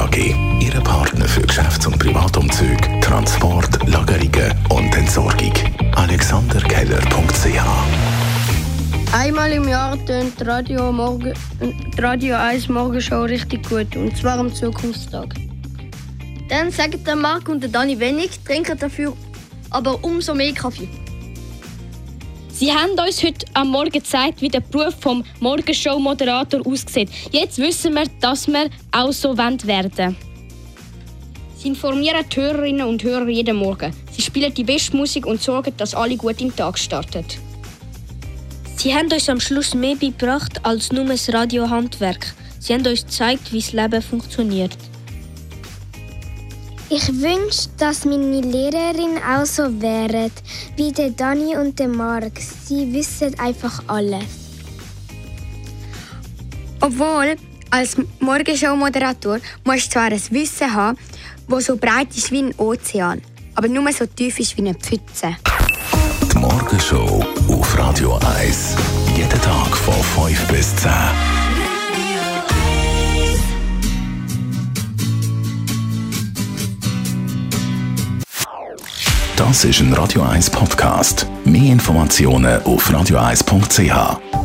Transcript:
AG. Ihr Partner für Geschäfts- und Privatumzüge, Transport, Lagerungen und Entsorgung. alexanderkeller.ch. Einmal im Jahr tönt Radio 1 Morgenshow richtig gut, und zwar am Zukunftstag. Dann sagen der Marc und der Dani wenig, trinken dafür aber umso mehr Kaffee. Sie haben uns heute am Morgen gezeigt, wie der Beruf vom Morgenshow-Moderator aussieht. Jetzt wissen wir, dass wir auch so werden wollen. Sie informieren die Hörerinnen und Hörer jeden Morgen. Sie spielen die beste Musik und sorgen, dass alle gut in den Tag starten. Sie haben uns am Schluss mehr beigebracht als nur das Radiohandwerk. Sie haben uns gezeigt, wie das Leben funktioniert. Ich wünsche, dass meine Lehrerin auch so wäre, wie der Dani und der Marc. Sie wissen einfach alles. Obwohl, als Morgenshow-Moderator musst du zwar ein Wissen haben, das so breit ist wie ein Ozean, aber nur so tief ist wie eine Pfütze. Die Morgenshow auf Radio 1. Jeden Tag von 5 bis 10. Das ist ein Radio 1 Podcast. Mehr Informationen auf radio1.ch.